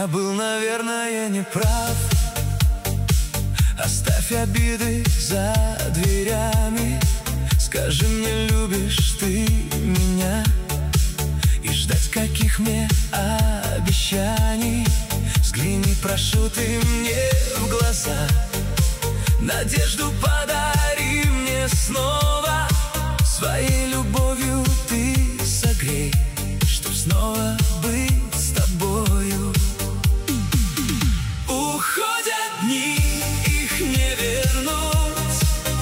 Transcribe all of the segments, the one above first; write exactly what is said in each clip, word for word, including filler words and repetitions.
Я был, наверное, неправ. Оставь обиды за дверями. Скажи мне, любишь ты меня? И ждать каких мне обещаний. Взгляни, прошу ты мне в глаза. Надежду подари мне снова. Своей любовью ты согрей, чтоб снова быть с тобою. Уходят дни, их не вернуть.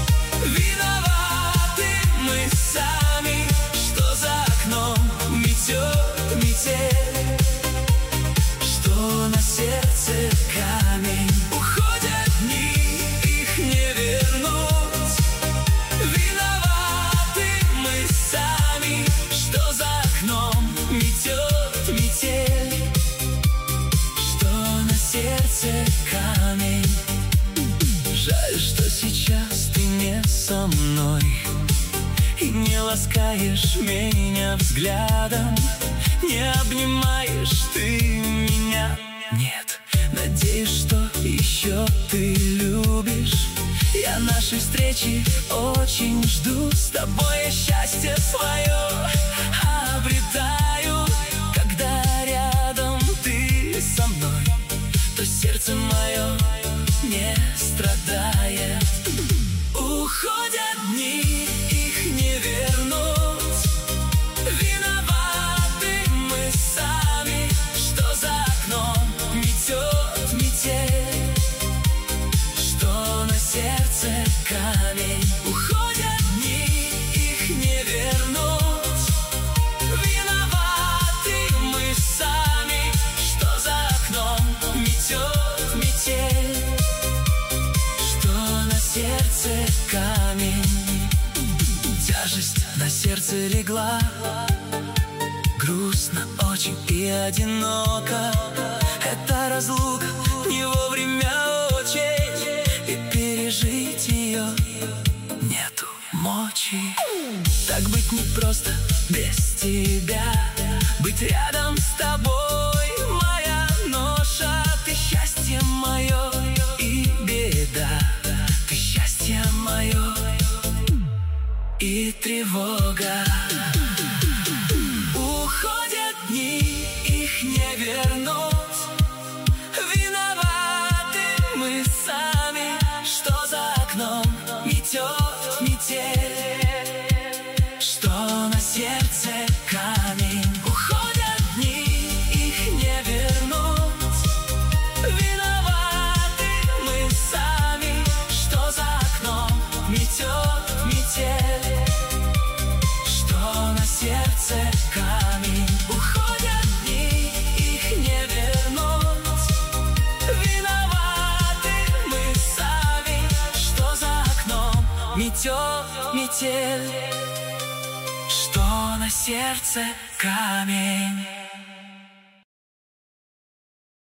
Виноваты мы сами, что за окном метет метель, что на сердце камень. Уходят дни, их не вернуть. Виноваты мы сами, что за окном метет метель, что на сердце камень. Жаль, что сейчас ты не со мной и не ласкаешь меня взглядом, не обнимаешь ты меня. Нет, надеюсь, что еще ты любишь. Я нашей встречи очень жду. С тобой я счастье свое обретаю. Когда рядом ты со мной, то сердце мое не страдает. Уходят дни, их не вернуть. Виноваты мы сами, что за окном метет метель, что на сердце камень. Уходят дни, их не вернуть. Виноваты мы сами, что за окном метет метель, что на сердце камень. Тяжесть на сердце легла, грустно очень и одиноко. Это разлука не вовремя очень, и пережить ее нету мочи. Так быть непросто без тебя, быть рядом с тобой моя ноша. Ты счастье мое и беда, ты счастье мое и тревога. Уходят дни, их не вернуть. Виноваты мы сами, что за окном метет метель, что на сердце камень. Уходят дни, их не вернуть. Виноваты мы сами, что за окном метет метель, что на сердце камень. Уходят дни, их не вернуть. Виноваты мы сами, что за окном метет метель, что на сердце камень.